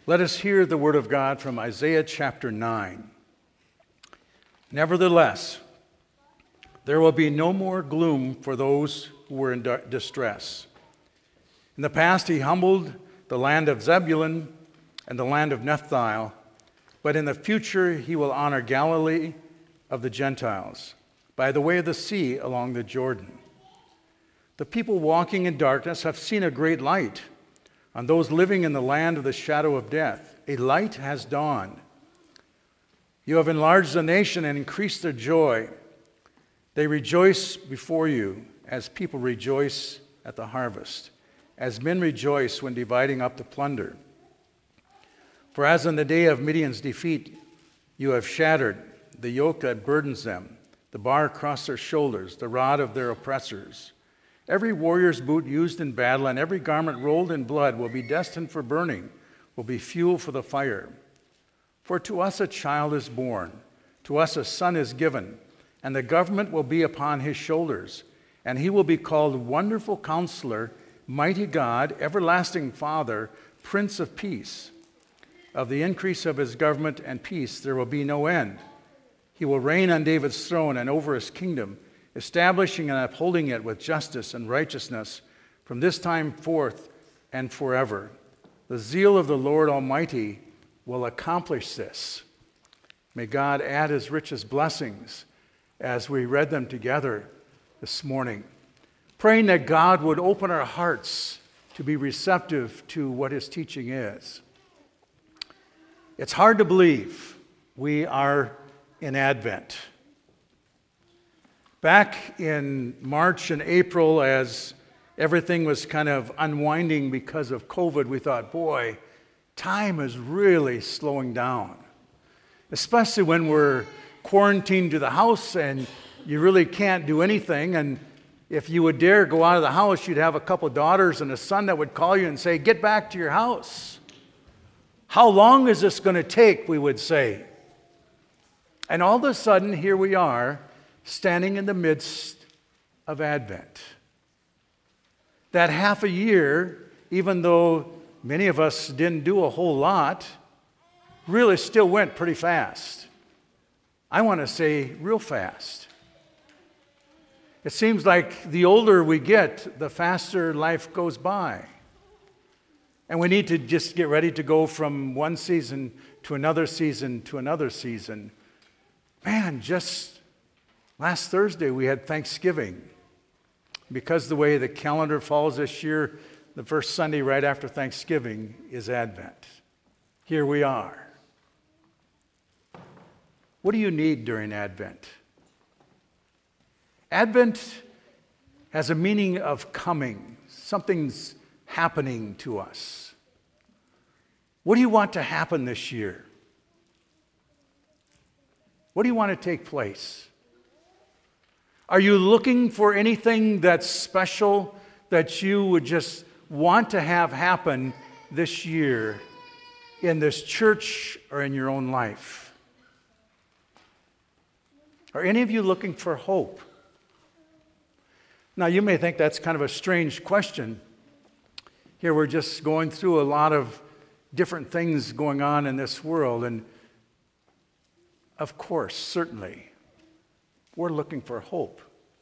Let us hear the word of God from Isaiah chapter 9. Nevertheless, there will be no more gloom for those who were in distress. In the past, he humbled the land of Zebulun and the land of Naphtali, but in the future, he will honor Galilee of the Gentiles by the way of the sea along the Jordan. The people walking in darkness have seen a great light. On those living in the land of the shadow of death, a light has dawned. You have enlarged the nation and increased their joy. They rejoice before you as people rejoice at the harvest, as men rejoice when dividing up the plunder. For as in the day of Midian's defeat, you have shattered the yoke that burdens them, the bar across their shoulders, the rod of their oppressors. Every warrior's boot used in battle and every garment rolled in blood will be destined for burning, will be fuel for the fire. For to us a child is born, to us a son is given, and the government will be upon his shoulders, and he will be called Wonderful Counselor, Mighty God, Everlasting Father, Prince of Peace. Of the increase of his government and peace there will be no end. He will reign on David's throne and over his kingdom, establishing and upholding it with justice and righteousness from this time forth and forever. The zeal of the Lord Almighty will accomplish this. May God add his richest blessings as we read them together this morning, praying that God would open our hearts to be receptive to what his teaching is. It's hard to believe we are in Advent. Back in March and April, as everything was kind of unwinding because of COVID, we thought, boy, time is really slowing down. Especially when we're quarantined to the house and you really can't do anything. And if you would dare go out of the house, you'd have a couple daughters and a son that would call you and say, get back to your house. How long is this going to take, we would say. And all of a sudden, here we are, standing in the midst of Advent. That half a year, even though many of us didn't do a whole lot, really still went pretty fast. I want to say real fast. It seems like the older we get, the faster life goes by. And we need to just get ready to go from one season to another season to another season. Man, just last Thursday we had Thanksgiving. Because of the way the calendar falls this year, the first Sunday right after Thanksgiving is Advent. Here we are. What do you need during Advent? Advent has a meaning of coming. Something's happening to us. What do you want to happen this year? What do you want to take place? Are you looking for anything that's special that you would just want to have happen this year in this church or in your own life? Are any of you looking for hope? Now, you may think that's kind of a strange question. Here we're just going through a lot of different things going on in this world, and of course, certainly, we're looking for hope.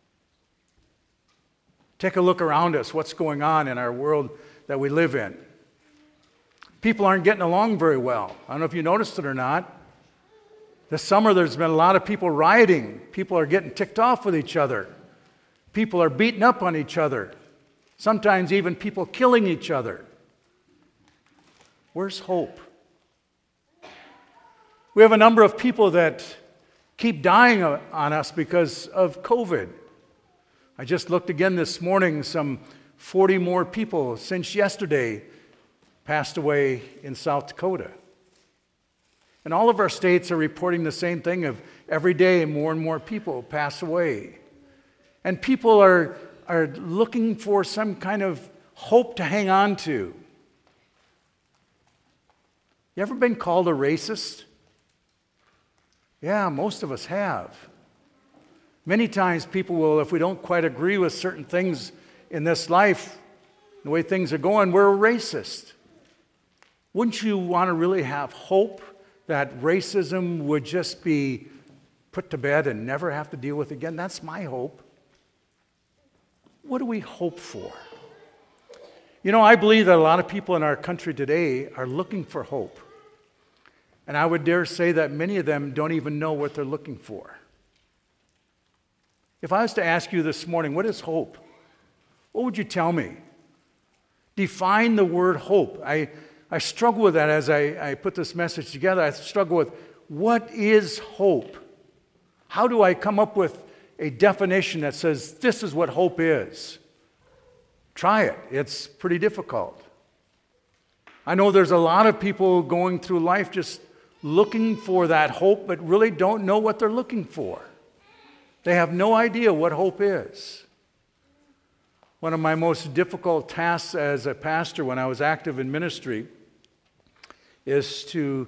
Take a look around us, what's going on in our world that we live in. People aren't getting along very well. I don't know if you noticed it or not. This summer there's been a lot of people rioting. People are getting ticked off with each other. People are beating up on each other. Sometimes even people killing each other. Where's hope? We have a number of people that keep dying on us because of COVID. I just looked again this morning, some 40 more people since yesterday passed away in South Dakota. And all of our states are reporting the same thing of every day more and more people pass away. And people are looking for some kind of hope to hang on to. You ever been called a racist? Yeah, most of us have. Many times people will, if we don't quite agree with certain things in this life, the way things are going, we're a racist. Wouldn't you want to really have hope that racism would just be put to bed and never have to deal with again? That's my hope. What do we hope for? You know, I believe that a lot of people in our country today are looking for hope. And I would dare say that many of them don't even know what they're looking for. If I was to ask you this morning, what is hope? What would you tell me? Define the word hope. I struggle with that as I put this message together. I struggle with, what is hope? How do I come up with a definition that says this is what hope is? Try it. It's pretty difficult. I know there's a lot of people going through life just looking for that hope, but really don't know what they're looking for. They have no idea what hope is. One of my most difficult tasks as a pastor when I was active in ministry is to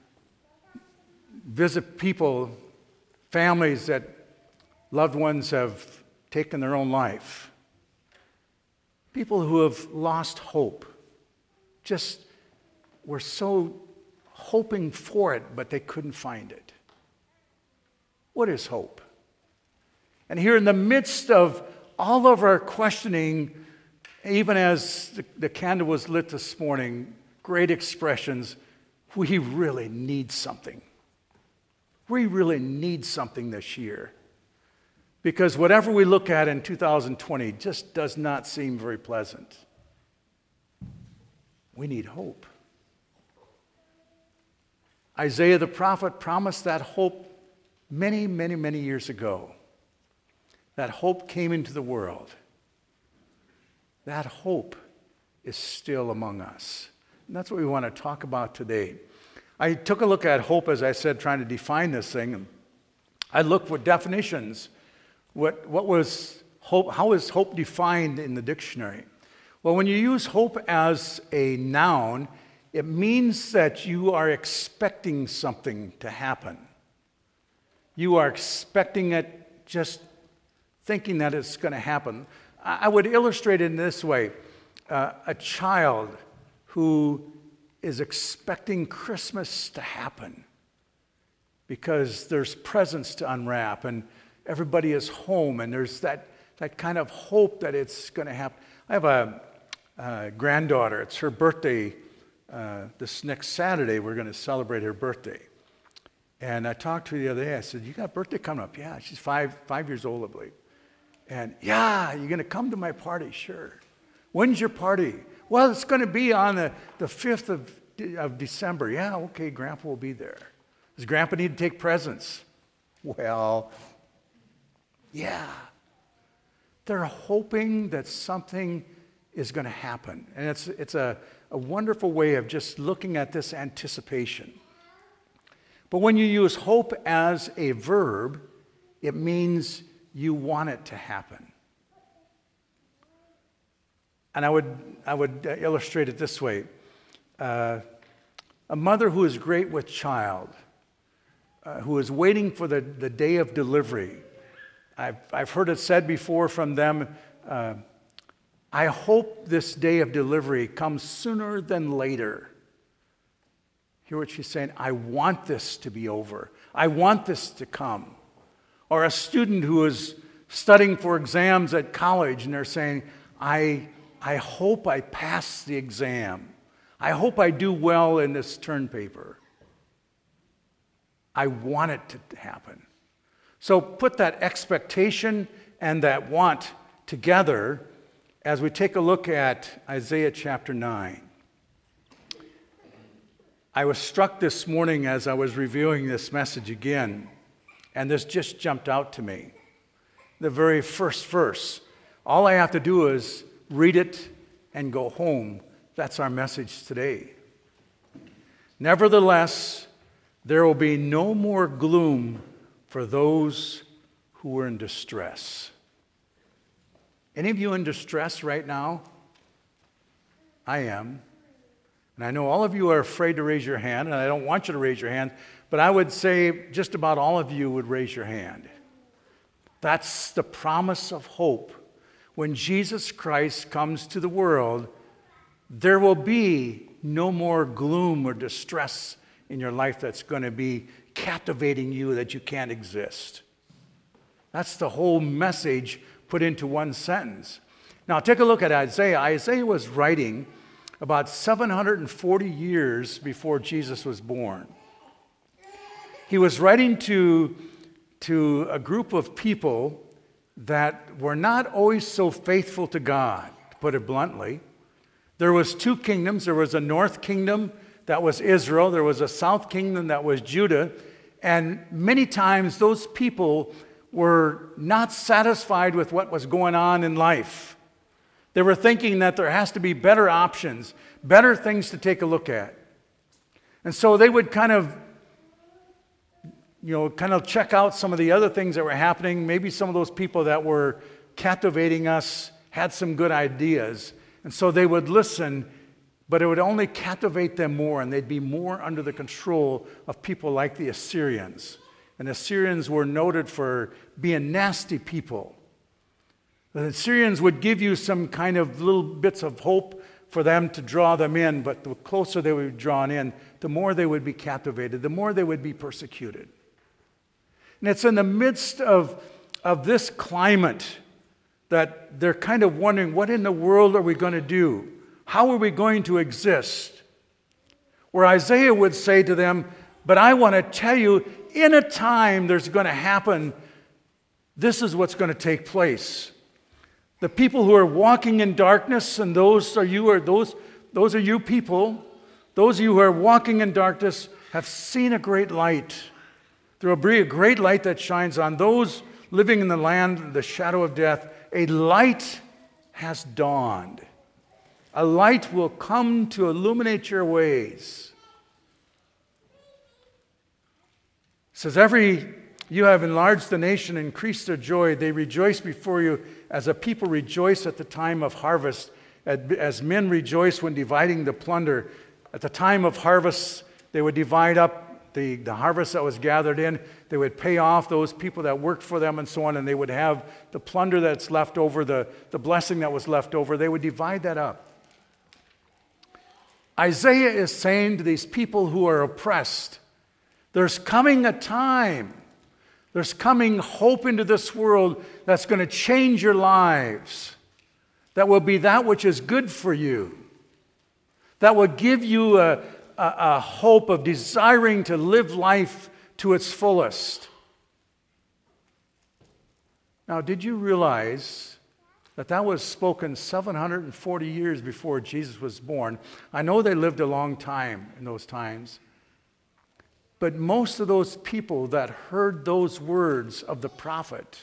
visit people, families that loved ones have taken their own life. People who have lost hope, just were so hoping for it, but they couldn't find it. What is hope? And here in the midst of all of our questioning, even as the candle was lit this morning, great expressions, we really need something. We really need something this year. Because whatever we look at in 2020 just does not seem very pleasant. We need hope. Isaiah the prophet promised that hope many, many, many years ago. That hope came into the world. That hope is still among us. And that's what we want to talk about today. I took a look at hope, as I said, trying to define this thing. I looked for definitions. What was hope? How is hope defined in the dictionary? Well, when you use hope as a noun, it means that you are expecting something to happen. You are expecting it, just thinking that it's going to happen. I would illustrate it in this way. A child who is expecting Christmas to happen because there's presents to unwrap and everybody is home and there's that kind of hope that it's going to happen. I have a granddaughter. It's her birthday this next Saturday. We're going to celebrate her birthday. And I talked to her the other day. I said, "You got a birthday coming up?" "Yeah." She's five years old, I believe. And, "Yeah, you're going to come to my party?" "Sure." "When's your party?" "Well, it's going to be on the 5th of December." "Yeah, okay, Grandpa will be there." "Does Grandpa need to take presents?" "Well, yeah." They're hoping that something is going to happen. And it's a wonderful way of just looking at this anticipation. But when you use hope as a verb, it means you want it to happen. And I would illustrate it this way. A mother who is great with child, who is waiting for the day of delivery. I've heard it said before from them, "I hope this day of delivery comes sooner than later." Hear what she's saying? I want this to be over. I want this to come. Or a student who is studying for exams at college and they're saying, I hope I pass the exam. I hope I do well in this term paper. I want it to happen. So put that expectation and that want together as we take a look at Isaiah chapter 9. I was struck this morning as I was reviewing this message again, and this just jumped out to me. The very first verse. All I have to do is read it and go home. That's our message today. "Nevertheless, there will be no more gloom for those who are in distress." Any of you in distress right now? I am. And I know all of you are afraid to raise your hand, and I don't want you to raise your hand, but I would say just about all of you would raise your hand. That's the promise of hope. When Jesus Christ comes to the world, there will be no more gloom or distress in your life that's going to be captivating you that you can't exist. That's the whole message put into one sentence. Now take a look at Isaiah. Isaiah was writing about 740 years before Jesus was born. He was writing to a group of people that were not always so faithful to God, to put it bluntly. There was two kingdoms. There was a north kingdom that was Israel. There was a south kingdom that was Judah. And many times those people were not satisfied with what was going on in life. They were thinking that there has to be better options, better things to take a look at. And so they would kind of check out some of the other things that were happening. Maybe some of those people that were captivating us had some good ideas. And so they would listen, but it would only captivate them more, and they'd be more under the control of people like the Assyrians. And the Assyrians were noted for being nasty people. The Assyrians would give you some kind of little bits of hope for them to draw them in, but the closer they would be drawn in, the more they would be captivated, the more they would be persecuted. And it's in the midst of this climate that they're kind of wondering, what in the world are we going to do? How are we going to exist? Where Isaiah would say to them, but I want to tell you, in a time there's going to happen, this is what's going to take place. The people who are walking in darkness, and those are you people, those of you who are walking in darkness have seen a great light. There will be a great light that shines on those living in the land of the shadow of death. A light has dawned. A light will come to illuminate your ways. It says, you have enlarged the nation, increased their joy. They rejoice before you as a people rejoice at the time of harvest, as men rejoice when dividing the plunder. At the time of harvest, they would divide up the harvest that was gathered in. They would pay off those people that worked for them and so on, and they would have the plunder that's left over, the blessing that was left over. They would divide that up. Isaiah is saying to these people who are oppressed, there's coming a time, there's coming hope into this world that's going to change your lives, that will be that which is good for you, that will give you a hope of desiring to live life to its fullest. Now, did you realize that was spoken 740 years before Jesus was born? I know they lived a long time in those times, but most of those people that heard those words of the prophet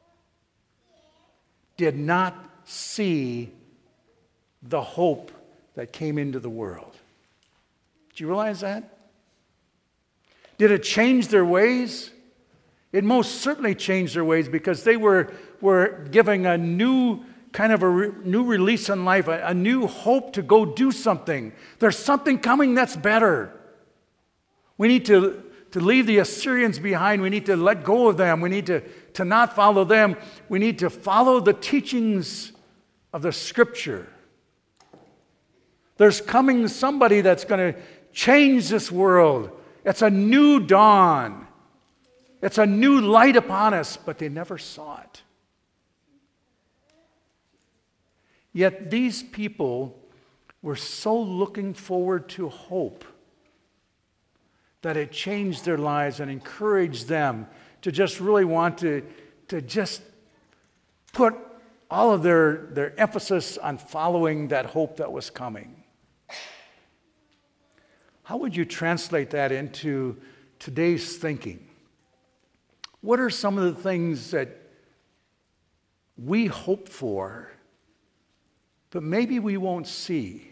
did not see the hope that came into the world. Do you realize that? Did it change their ways? It most certainly changed their ways, because they were giving a new kind of new release in life, a new hope to go do something. There's something coming that's better. We need to leave the Assyrians behind. We need to let go of them. We need to not follow them. We need to follow the teachings of the Scripture. There's coming somebody that's going to change this world. It's a new dawn. It's a new light upon us, but they never saw it. Yet these people were so looking forward to hope that it changed their lives and encouraged them to just really want to just put all of their emphasis on following that hope that was coming. How would you translate that into today's thinking? What are some of the things that we hope for, but maybe we won't see?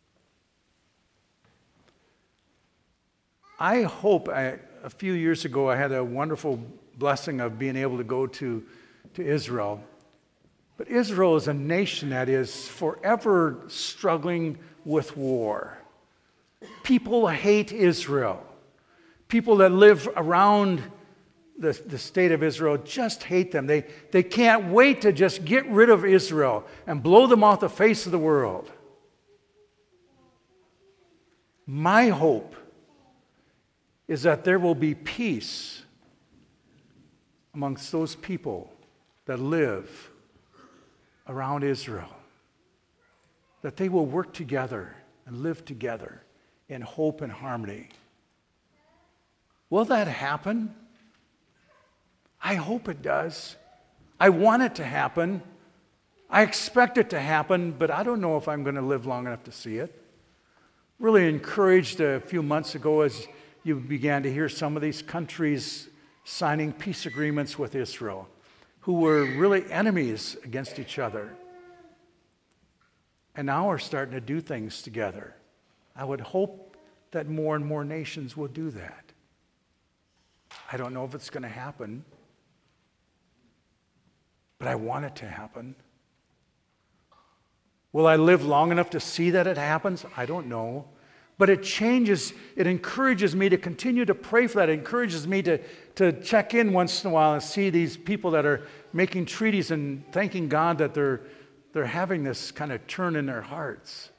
I hope, a few years ago, I had a wonderful blessing of being able to go to Israel. But Israel is a nation that is forever struggling with war. People hate Israel. People that live around the state of Israel just hate them. They can't wait to just get rid of Israel and blow them off the face of the world. My hope is that there will be peace amongst those people that live around Israel, that they will work together and live together in hope and harmony. Will that happen? I hope it does. I want it to happen. I expect it to happen, but I don't know if I'm going to live long enough to see it. Really encouraged a few months ago as you began to hear some of these countries signing peace agreements with Israel, who were really enemies against each other, and now are starting to do things together. I would hope that more and more nations will do that. I don't know if it's going to happen, but I want it to happen. Will I live long enough to see that it happens? I don't know. But it encourages me to continue to pray for that. It encourages me to check in once in a while and see these people that are making treaties and thanking God that they're having this kind of turn in their hearts.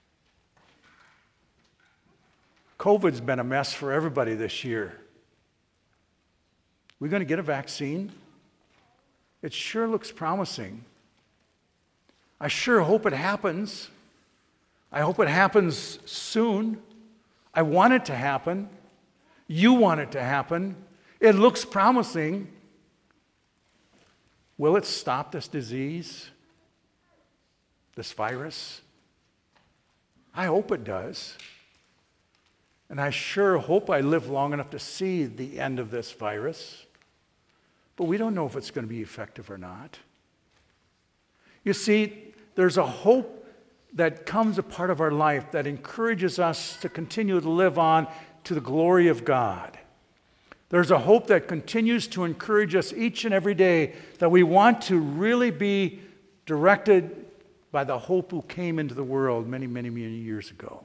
COVID's been a mess for everybody this year. We're going to get a vaccine. It sure looks promising. I sure hope it happens. I hope it happens soon. I want it to happen. You want it to happen. It looks promising. Will it stop this disease? This virus? I hope it does. And I sure hope I live long enough to see the end of this virus. But we don't know if it's going to be effective or not. You see, there's a hope that comes a part of our life that encourages us to continue to live on to the glory of God. There's a hope that continues to encourage us each and every day that we want to really be directed by the hope who came into the world many, many, many years ago.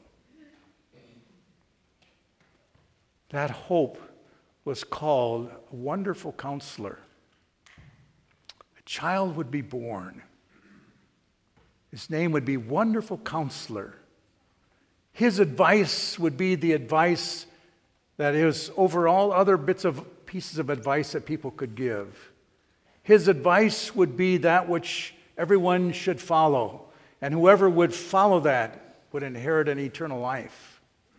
That hope was called a wonderful counselor. A child would be born. His name would be Wonderful Counselor. His advice would be the advice that is over all other pieces of advice that people could give. His advice would be that which everyone should follow, and whoever would follow that would inherit an eternal life.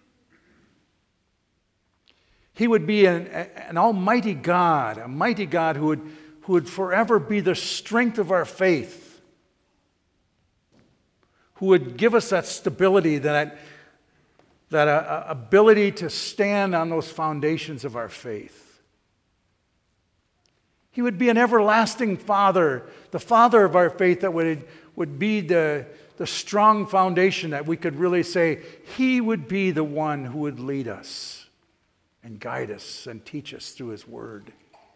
He would be an almighty God, a mighty God who would forever be the strength of our faith, who would give us that stability, that ability to stand on those foundations of our faith. He would be an everlasting Father, the Father of our faith that would be the strong foundation that we could really say, He would be the one who would lead us and guide us and teach us through His Word.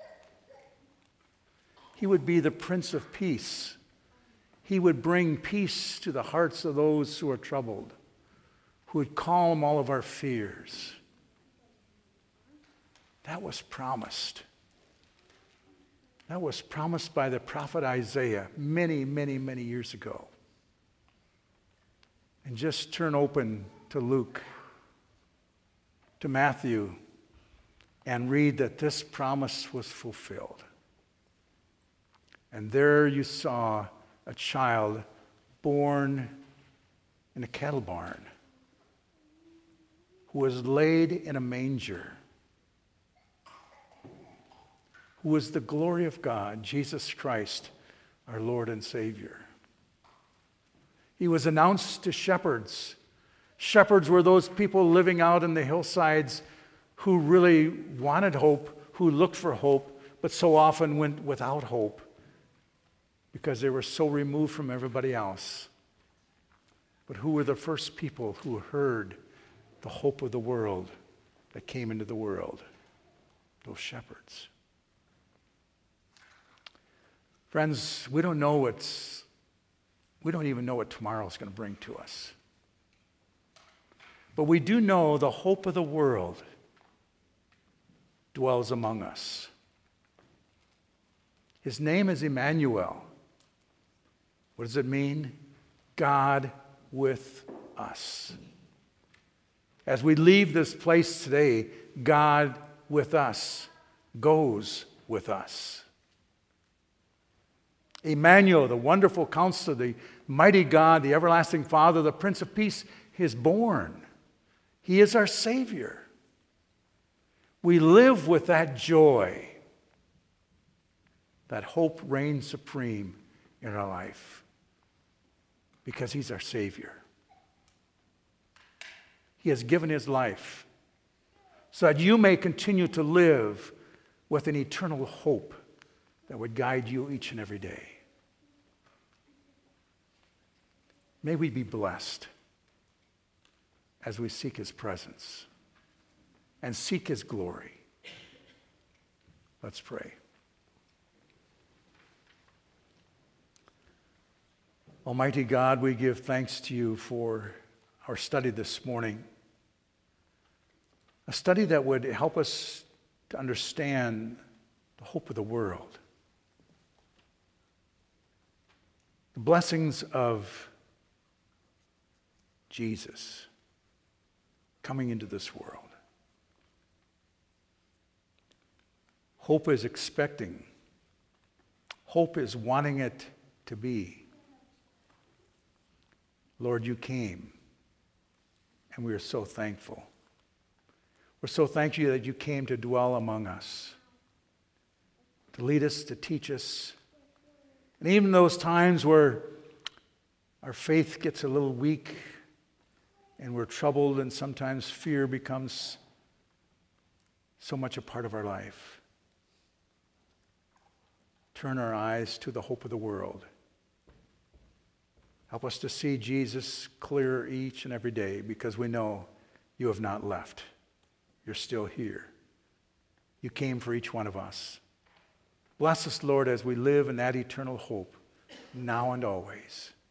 He would be the Prince of Peace. He would bring peace to the hearts of those who are troubled, who would calm all of our fears. That was promised. That was promised by the prophet Isaiah many, many, many years ago. And just turn open to Luke, to Matthew, and read that this promise was fulfilled. And there you saw a child born in a cattle barn who was laid in a manger, who was the glory of God, Jesus Christ, our Lord and Savior. He was announced to shepherds. Shepherds were those people living out in the hillsides who really wanted hope, who looked for hope, but so often went without hope because they were so removed from everybody else. But who were the first people who heard the hope of the world that came into the world? Those shepherds. Friends, we don't even know what tomorrow is going to bring to us. But we do know the hope of the world dwells among us. His name is Emmanuel. What does it mean? God with us. As we leave this place today, God with us goes with us. Emmanuel, the wonderful counselor, the mighty God, the everlasting Father, the Prince of Peace, He is born. He is our Savior. We live with that joy. That hope reigns supreme in our life because He's our Savior. He has given His life so that you may continue to live with an eternal hope that would guide you each and every day. May we be blessed as we seek His presence and seek His glory. Let's pray. Almighty God, we give thanks to You for our study this morning. A study that would help us to understand the hope of the world. The blessings of Jesus coming into this world. Hope is expecting. Hope is wanting it to be. Lord, You came, and we are so thankful. We're so thankful that You came to dwell among us, to lead us, to teach us. And even those times where our faith gets a little weak and we're troubled and sometimes fear becomes so much a part of our life, turn our eyes to the hope of the world. Help us to see Jesus clearer each and every day because we know You have not left. You're still here. You came for each one of us. Bless us, Lord, as we live in that eternal hope now and always.